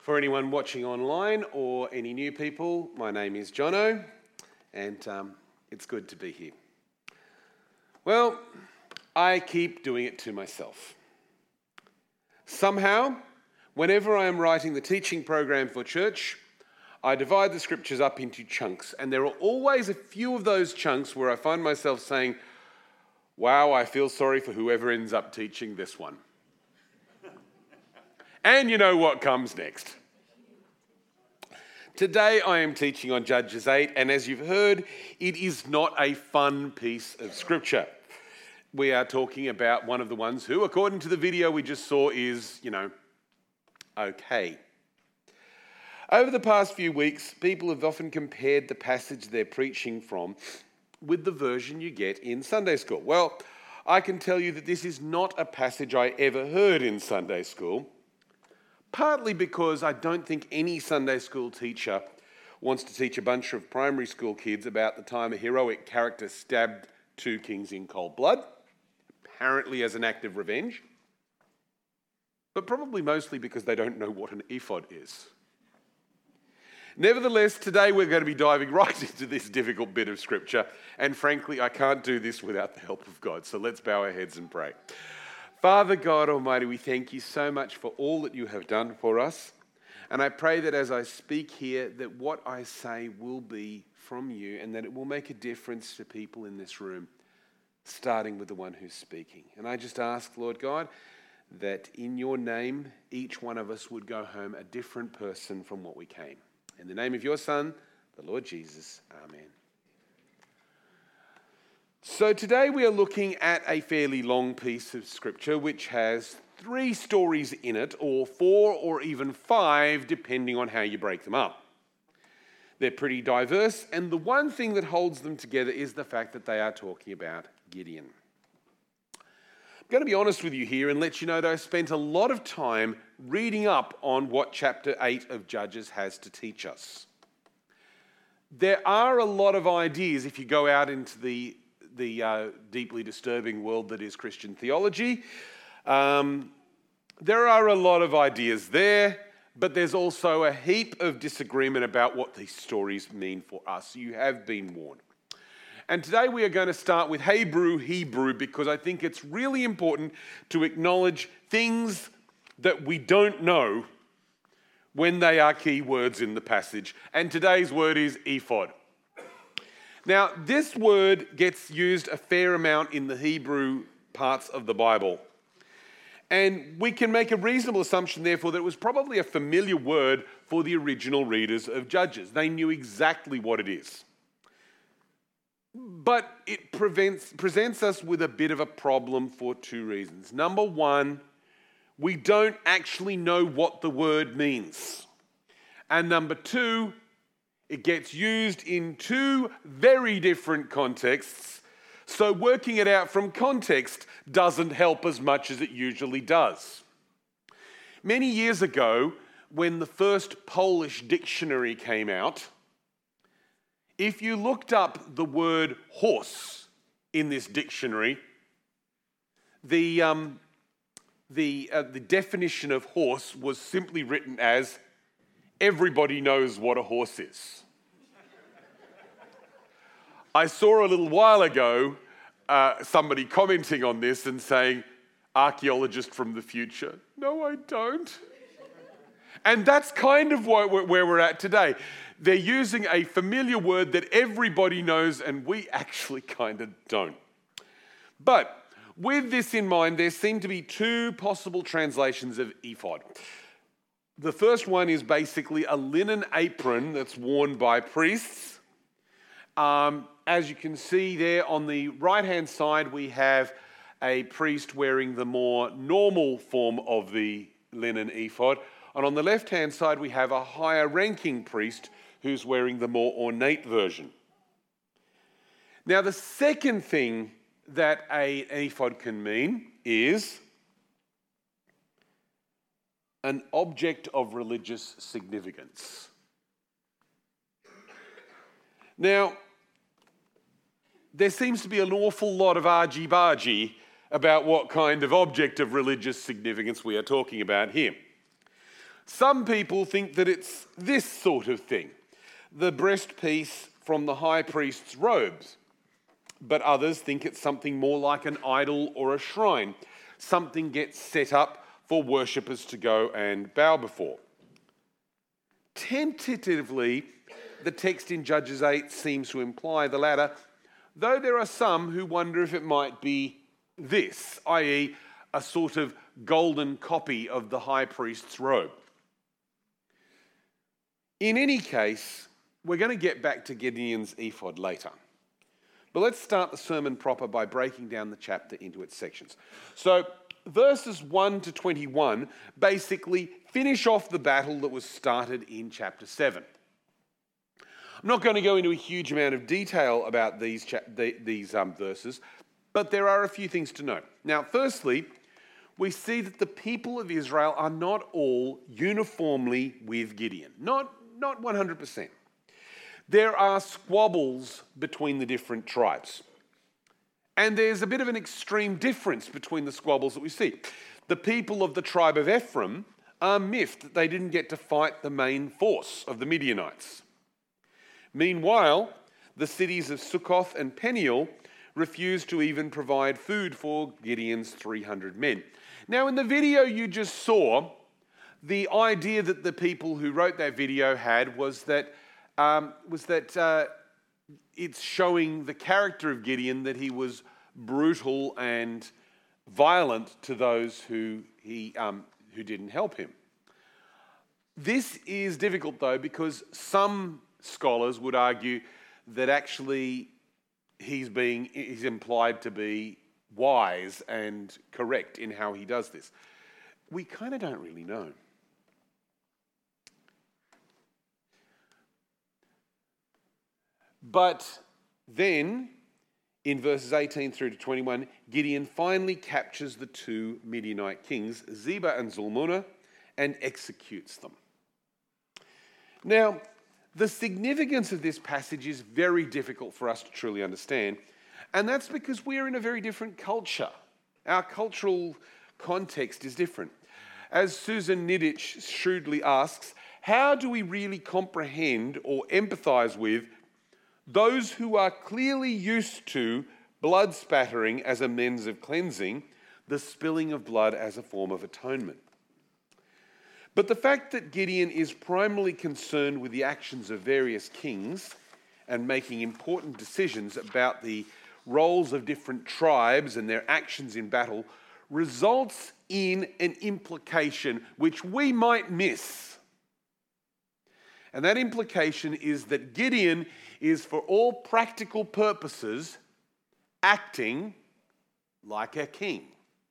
For anyone watching online or any new people, my name is Jono, and it's good to be here. Well, I keep doing it to myself. Somehow, whenever I am writing the teaching program for church, I divide the scriptures up into chunks, and there are always a few of those chunks where I find myself saying, wow, I feel sorry for whoever ends up teaching this one. And you know what comes next. Today I am teaching on Judges 8, and as you've heard, it is not a fun piece of scripture. We are talking about one of the ones who, according to the video we just saw, is, okay. Over the past few weeks, people have often compared the passage they're preaching from with the version you get in Sunday school. Well, I can tell you that this is not a passage I ever heard in Sunday school. Partly because I don't think any Sunday school teacher wants to teach a bunch of primary school kids about the time a heroic character stabbed two kings in cold blood, apparently as an act of revenge, but probably mostly because they don't know what an ephod is. Nevertheless, today we're going to be diving right into this difficult bit of scripture, and frankly, I can't do this without the help of God, so let's bow our heads and pray. Father God Almighty, we thank you so much for all that you have done for us. And I pray that as I speak here, that what I say will be from you and that it will make a difference to people in this room, starting with the one who's speaking. And I just ask, Lord God, that in your name, each one of us would go home a different person from what we came. In the name of your Son, the Lord Jesus, amen. So today we are looking at a fairly long piece of scripture which has 3 stories in it, or 4 or even 5, depending on how you break them up. They're pretty diverse, and the one thing that holds them together is the fact that they are talking about Gideon. I'm going to be honest with you here and let you know that I spent a lot of time reading up on what chapter 8 of Judges has to teach us. There are a lot of ideas if you go out into the deeply disturbing world that is Christian theology. There are a lot of ideas there, but there's also a heap of disagreement about what these stories mean for us. You have been warned. And today we are going to start with Hebrew, because I think it's really important to acknowledge things that we don't know when they are key words in the passage. And today's word is ephod. Now, this word gets used a fair amount in the Hebrew parts of the Bible. And we can make a reasonable assumption, therefore, that it was probably a familiar word for the original readers of Judges. They knew exactly what it is. But it presents us with a bit of a problem for 2 reasons. Number one, we don't actually know what the word means. And number 2, it gets used in 2 very different contexts, so working it out from context doesn't help as much as it usually does. Many years ago, when the first Polish dictionary came out, if you looked up the word horse in this dictionary, the definition of horse was simply written as everybody knows what a horse is. I saw a little while ago somebody commenting on this and saying, archaeologist from the future. No, I don't. And that's kind of where we're at today. They're using a familiar word that everybody knows and we actually kind of don't. But with this in mind, there seem to be 2 possible translations of ephod. The first one is basically a linen apron that's worn by priests. As you can see there on the right-hand side, we have a priest wearing the more normal form of the linen ephod. And on the left-hand side, we have a higher-ranking priest who's wearing the more ornate version. Now, the second thing that an ephod can mean is an object of religious significance. Now, there seems to be an awful lot of argy-bargy about what kind of object of religious significance we are talking about here. Some people think that it's this sort of thing, the breastpiece from the high priest's robes. But others think it's something more like an idol or a shrine. Something gets set up for worshippers to go and bow before. Tentatively, the text in Judges 8 seems to imply the latter, though there are some who wonder if it might be this, i.e., a sort of golden copy of the high priest's robe. In any case, we're going to get back to Gideon's ephod later. But let's start the sermon proper by breaking down the chapter into its sections. So, verses 1 to 21 basically finish off the battle that was started in chapter 7. I'm not going to go into a huge amount of detail about these verses, but there are a few things to note. Now, firstly, we see that the people of Israel are not all uniformly with Gideon. Not 100%. There are squabbles between the different tribes. And there's a bit of an extreme difference between the squabbles that we see. The people of the tribe of Ephraim are miffed that they didn't get to fight the main force of the Midianites. Meanwhile, the cities of Sukkoth and Peniel refused to even provide food for Gideon's 300 men. Now, in the video you just saw, the idea that the people who wrote that video had was that it's showing the character of Gideon, that he was brutal and violent to those who didn't help him. This is difficult, though, because some scholars would argue that actually he's implied to be wise and correct in how he does this. We kind of don't really know. But then, in verses 18 through to 21, Gideon finally captures the two Midianite kings, Zebah and Zalmunna, and executes them. Now, the significance of this passage is very difficult for us to truly understand, and that's because we're in a very different culture. Our cultural context is different. As Susan Nidich shrewdly asks, how do we really comprehend or empathise with those who are clearly used to blood spattering as a means of cleansing, the spilling of blood as a form of atonement? But the fact that Gideon is primarily concerned with the actions of various kings and making important decisions about the roles of different tribes and their actions in battle results in an implication which we might miss. And that implication is that Gideon is, for all practical purposes, acting like a king.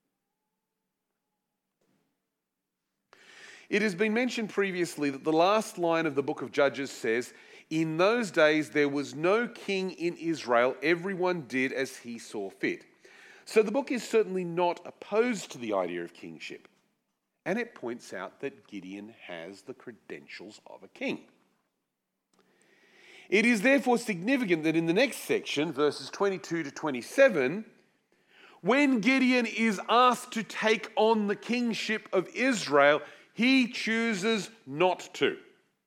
It has been mentioned previously that the last line of the book of Judges says, "In those days there was no king in Israel, everyone did as he saw fit." So the book is certainly not opposed to the idea of kingship. And it points out that Gideon has the credentials of a king. It is therefore significant that in the next section, verses 22 to 27, when Gideon is asked to take on the kingship of Israel, he chooses not to.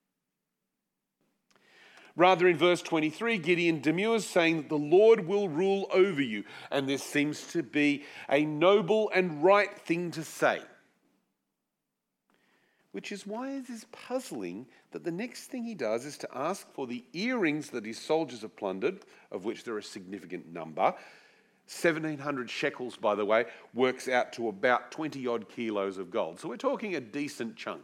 Rather, in verse 23, Gideon demurs, saying that the Lord will rule over you. And this seems to be a noble and right thing to say. Which is why it is puzzling that the next thing he does is to ask for the earrings that his soldiers have plundered, of which there are a significant number. 1,700 shekels, by the way, works out to about 20-odd kilos of gold. So we're talking a decent chunk.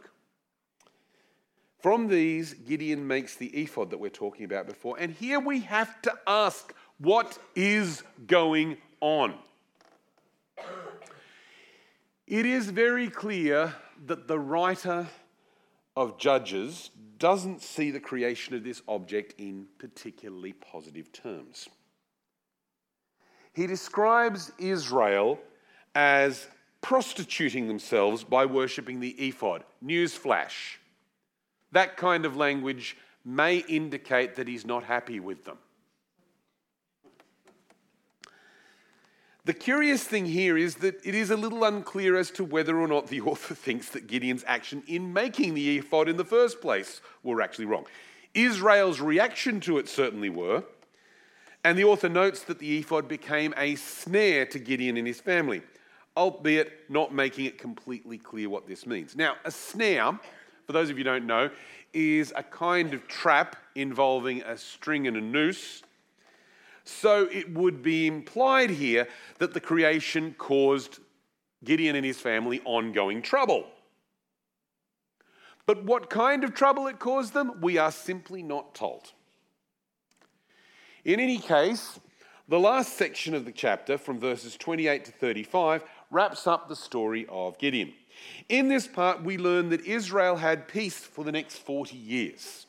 From these, Gideon makes the ephod that we're talking about before. And here we have to ask, what is going on? It is very clear that the writer of Judges doesn't see the creation of this object in particularly positive terms. He describes Israel as prostituting themselves by worshipping the ephod. Newsflash. That kind of language may indicate that he's not happy with them. The curious thing here is that it is a little unclear as to whether or not the author thinks that Gideon's action in making the ephod in the first place were actually wrong. Israel's reaction to it certainly were, and the author notes that the ephod became a snare to Gideon and his family, albeit not making it completely clear what this means. Now, a snare, for those of you who don't know, is a kind of trap involving a string and a noose. So it would be implied here that the creation caused Gideon and his family ongoing trouble. But what kind of trouble it caused them, we are simply not told. In any case, the last section of the chapter, from verses 28 to 35, wraps up the story of Gideon. In this part, we learn that Israel had peace for the next 40 years.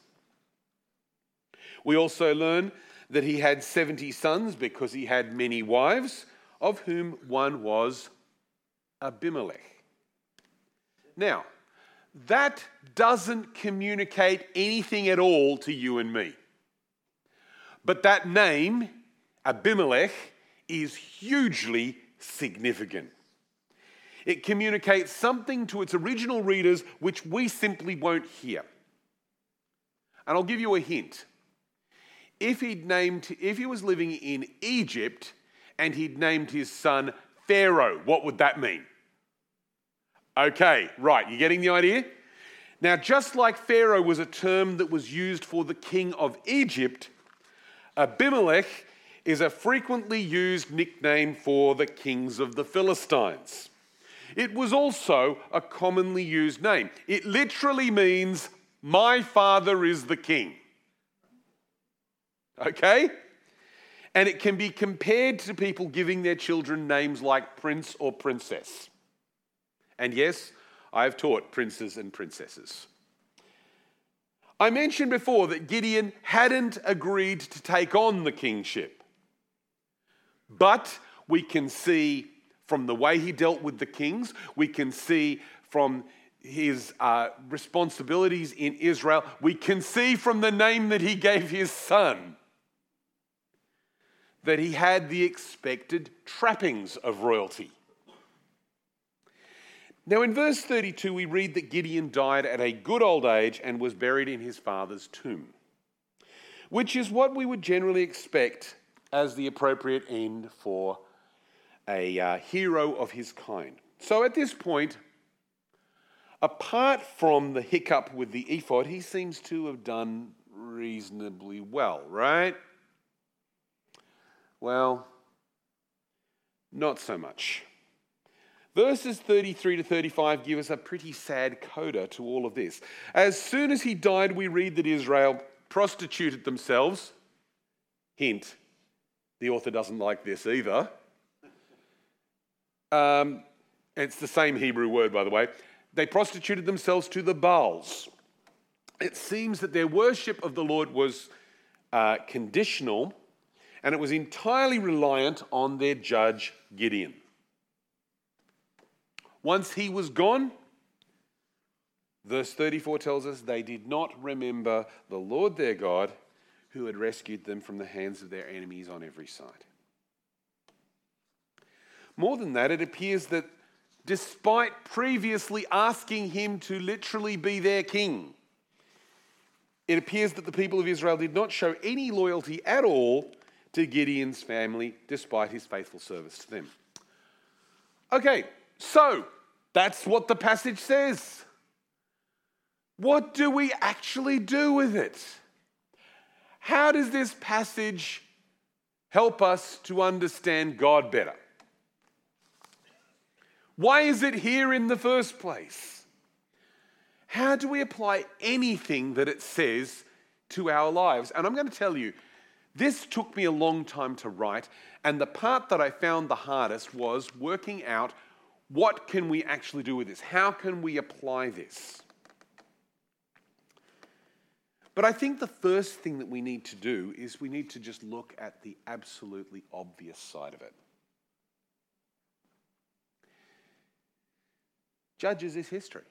We also learn that he had 70 sons because he had many wives, of whom one was Abimelech. Now, that doesn't communicate anything at all to you and me. But that name, Abimelech, is hugely significant. It communicates something to its original readers which we simply won't hear. And I'll give you a hint. If he was living in Egypt and he'd named his son Pharaoh, what would that mean? Okay, right, you getting the idea? Now, just like Pharaoh was a term that was used for the king of Egypt, Abimelech is a frequently used nickname for the kings of the Philistines. It was also a commonly used name. It literally means, my father is the king. Okay? And it can be compared to people giving their children names like prince or princess. And yes, I've taught princes and princesses. I mentioned before that Gideon hadn't agreed to take on the kingship. But we can see from the way he dealt with the kings, we can see from his responsibilities in Israel, we can see from the name that he gave his son, that he had the expected trappings of royalty. Now in verse 32 we read that Gideon died at a good old age and was buried in his father's tomb, which is what we would generally expect as the appropriate end for a hero of his kind. So at this point, apart from the hiccup with the ephod, he seems to have done reasonably well, right? Well, not so much. Verses 33 to 35 give us a pretty sad coda to all of this. As soon as he died, we read that Israel prostituted themselves. Hint, the author doesn't like this either. It's the same Hebrew word, by the way. They prostituted themselves to the Baals. It seems that their worship of the Lord was conditional, and it was entirely reliant on their judge, Gideon. Once he was gone, verse 34 tells us they did not remember the Lord their God, who had rescued them from the hands of their enemies on every side. More than that, it appears that despite previously asking him to literally be their king, it appears that the people of Israel did not show any loyalty at all to Gideon's family, despite his faithful service to them. Okay, so that's what the passage says. What do we actually do with it? How does this passage help us to understand God better? Why is it here in the first place? How do we apply anything that it says to our lives? And I'm going to tell you, this took me a long time to write, and the part that I found the hardest was working out what can we actually do with this? How can we apply this? But I think the first thing that we need to do is we need to just look at the absolutely obvious side of it. Judges is history.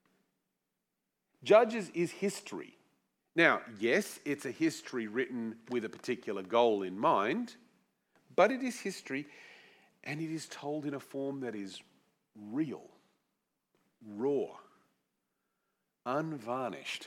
Judges is history. Now, yes, it's a history written with a particular goal in mind, but it is history, And it is told in a form that is real, raw, unvarnished.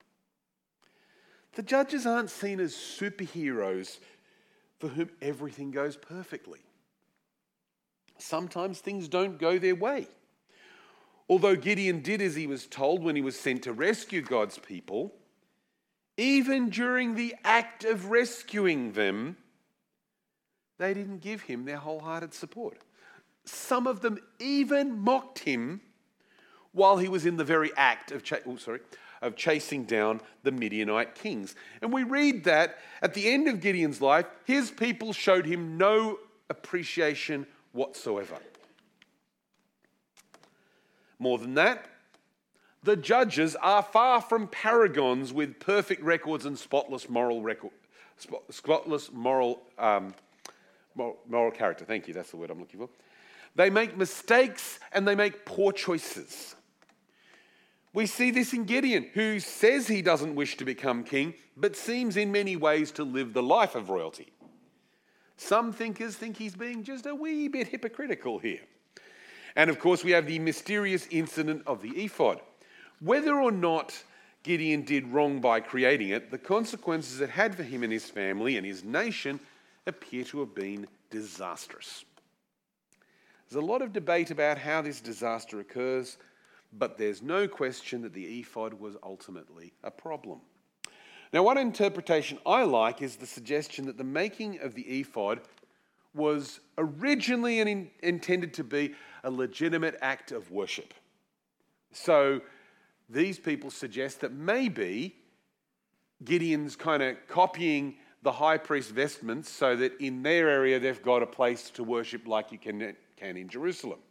The judges aren't seen as superheroes for whom everything goes perfectly. Sometimes things don't go their way. Although Gideon did as he was told when he was sent to rescue God's people, even during the act of rescuing them, they didn't give him their wholehearted support. Some of them even mocked him while he was in the very act of chasing down the Midianite kings. And we read that at the end of Gideon's life, his people showed him no appreciation whatsoever. More than that, the judges are far from paragons with perfect records and spotless moral character. Thank you, that's the word I'm looking for. They make mistakes and they make poor choices. We see this in Gideon, who says he doesn't wish to become king, but seems in many ways to live the life of royalty. Some thinkers think he's being just a wee bit hypocritical here. And of course, we have the mysterious incident of the ephod. Whether or not Gideon did wrong by creating it, the consequences it had for him and his family and his nation appear to have been disastrous. There's a lot of debate about how this disaster occurs, but there's no question that the ephod was ultimately a problem. Now, one interpretation I like is the suggestion that the making of the ephod was originally intended to be a legitimate act of worship. So these people suggest that maybe Gideon's kind of copying the high priest's vestments so that in their area they've got a place to worship like you can in Jerusalem.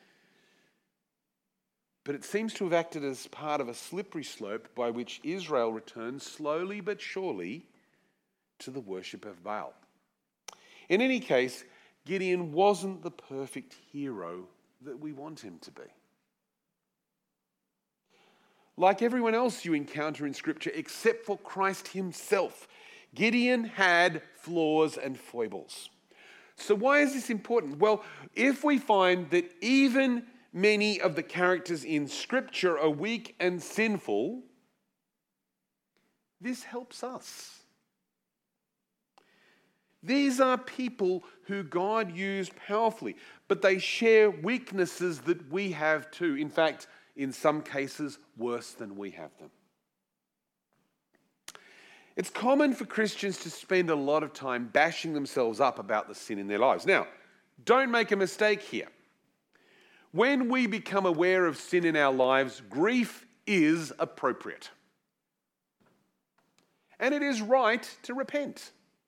But it seems to have acted as part of a slippery slope by which Israel returns slowly but surely to the worship of Baal. In any case, Gideon wasn't the perfect hero that we want him to be. Like everyone else you encounter in Scripture, except for Christ himself, Gideon had flaws and foibles. So why is this important? Well, if we find that even many of the characters in Scripture are weak and sinful, this helps us. These are people who God used powerfully, but they share weaknesses that we have too. In fact, in some cases, worse than we have them. It's common for Christians to spend a lot of time bashing themselves up about the sin in their lives. Now, don't make a mistake here. When we become aware of sin in our lives, grief is appropriate. And it is right to repent.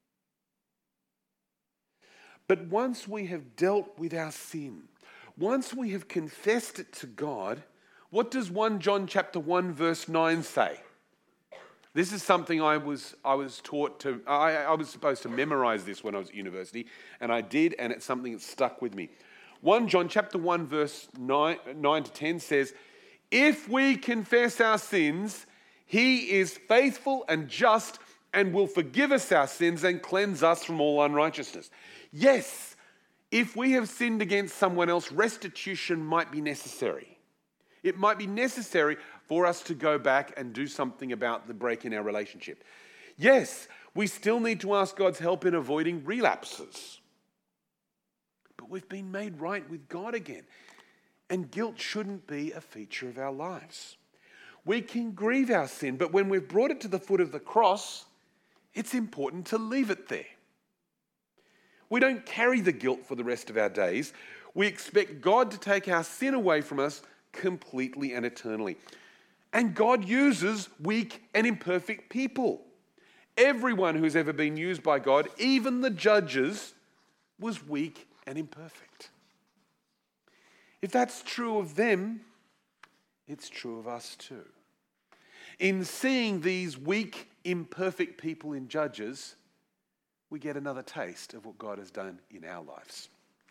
But once we have dealt with our sin, once we have confessed it to God, what does 1 John chapter 1 verse 9 say? This is something I was taught to, I was supposed to memorize this when I was at university, and I did, and it's something that stuck with me. 1 John chapter 1 verse 9 to 10 says, "If we confess our sins, he is faithful and just and will forgive us our sins and cleanse us from all unrighteousness." Yes, if we have sinned against someone else, restitution might be necessary. It might be necessary for us to go back and do something about the break in our relationship. Yes, we still need to ask God's help in avoiding relapses. But we've been made right with God again. And guilt shouldn't be a feature of our lives. We can grieve our sin, but when we've brought it to the foot of the cross, it's important to leave it there. We don't carry the guilt for the rest of our days. We expect God to take our sin away from us completely and eternally. And God uses weak and imperfect people. Everyone who's ever been used by God, even the judges, was weak and imperfect. If that's true of them, it's true of us too. In seeing these weak, imperfect people in Judges, we get another taste of what God has done in our lives.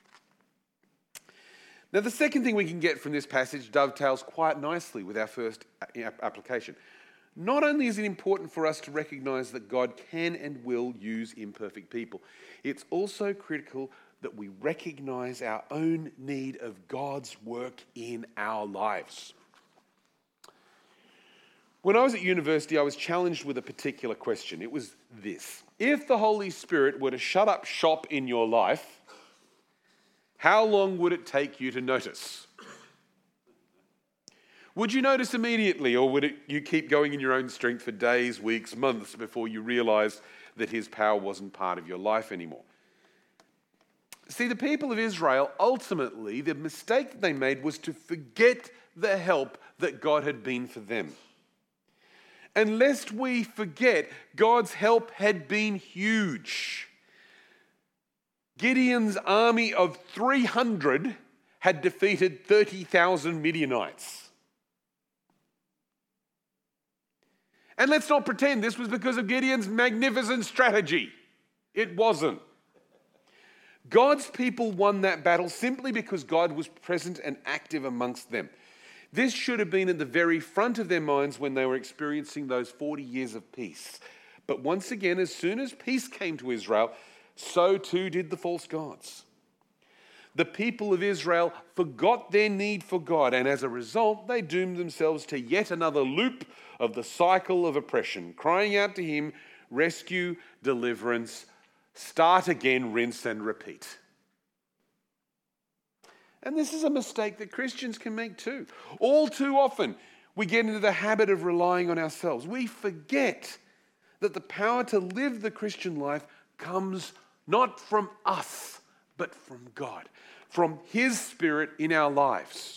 Now, the second thing we can get from this passage dovetails quite nicely with our first application. Not only is it important for us to recognize that God can and will use imperfect people, it's also critical that we recognize our own need of God's work in our lives. When I was at university, I was challenged with a particular question. It was this: if the Holy Spirit were to shut up shop in your life, how long would it take you to notice? Would you notice immediately, or would you keep going in your own strength for days, weeks, months before you realized that his power wasn't part of your life anymore? See, the people of Israel, ultimately, the mistake that they made was to forget the help that God had been for them. And lest we forget, God's help had been huge. Gideon's army of 300 had defeated 30,000 Midianites. And let's not pretend this was because of Gideon's magnificent strategy. It wasn't. God's people won that battle simply because God was present and active amongst them. This should have been at the very front of their minds when they were experiencing those 40 years of peace. But once again, as soon as peace came to Israel, so too did the false gods. The people of Israel forgot their need for God, and as a result, they doomed themselves to yet another loop of the cycle of oppression, crying out to him, rescue, deliverance, start again, rinse and repeat. And this is a mistake that Christians can make too. All too often, we get into the habit of relying on ourselves. We forget that the power to live the Christian life comes not from us, but from God, from his Spirit in our lives.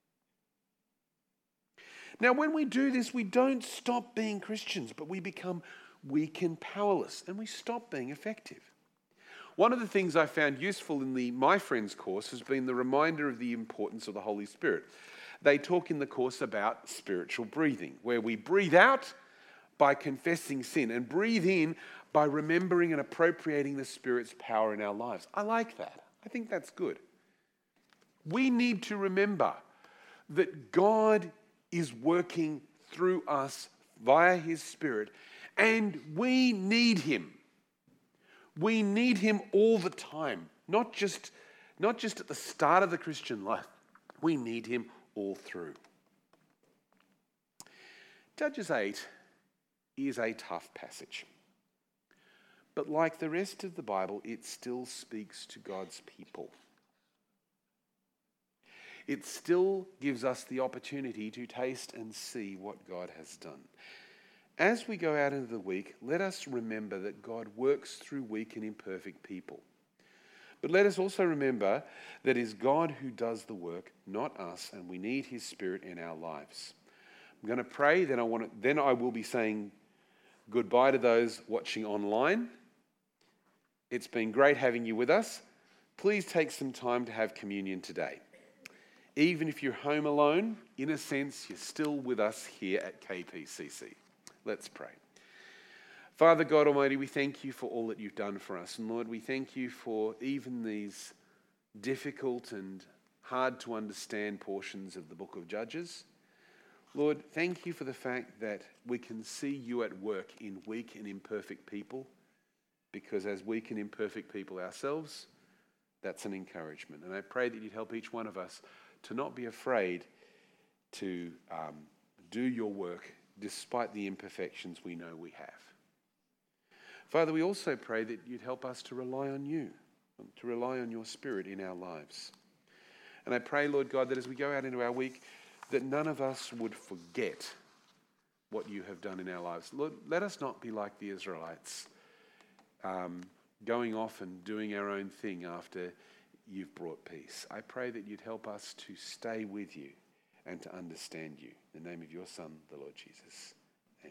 Now, when we do this, we don't stop being Christians, but we become weak and powerless, and we stop being effective. One of the things I found useful in the My Friends course has been the reminder of the importance of the Holy Spirit. They talk in the course about spiritual breathing, where we breathe out by confessing sin and breathe in by remembering and appropriating the Spirit's power in our lives. I like that. I think that's good. We need to remember that God is working through us via his Spirit, and we need him. We need him all the time, not just at the start of the Christian life. We need him all through. Judges 8 is a tough passage. But like the rest of the Bible, it still speaks to God's people. It still gives us the opportunity to taste and see what God has done. As we go out into the week, let us remember that God works through weak and imperfect people. But let us also remember that it is God who does the work, not us, and we need his Spirit in our lives. I'm going to pray, then I will be saying goodbye to those watching online. It's been great having you with us. Please take some time to have communion today. Even if you're home alone, in a sense, you're still with us here at KPCC. Let's pray. Father God Almighty, we thank you for all that you've done for us. And Lord, we thank you for even these difficult and hard to understand portions of the book of Judges. Lord, thank you for the fact that we can see you at work in weak and imperfect people, because as weak and imperfect people ourselves, that's an encouragement. And I pray that you'd help each one of us to not be afraid to do your work despite the imperfections we know we have. Father, we also pray that you'd help us to rely on you, to rely on your Spirit in our lives. And I pray, Lord God, that as we go out into our week, that none of us would forget what you have done in our lives. Lord, let us not be like the Israelites, going off and doing our own thing after you've brought peace. I pray that you'd help us to stay with you and to understand you. In the name of your Son, the Lord Jesus.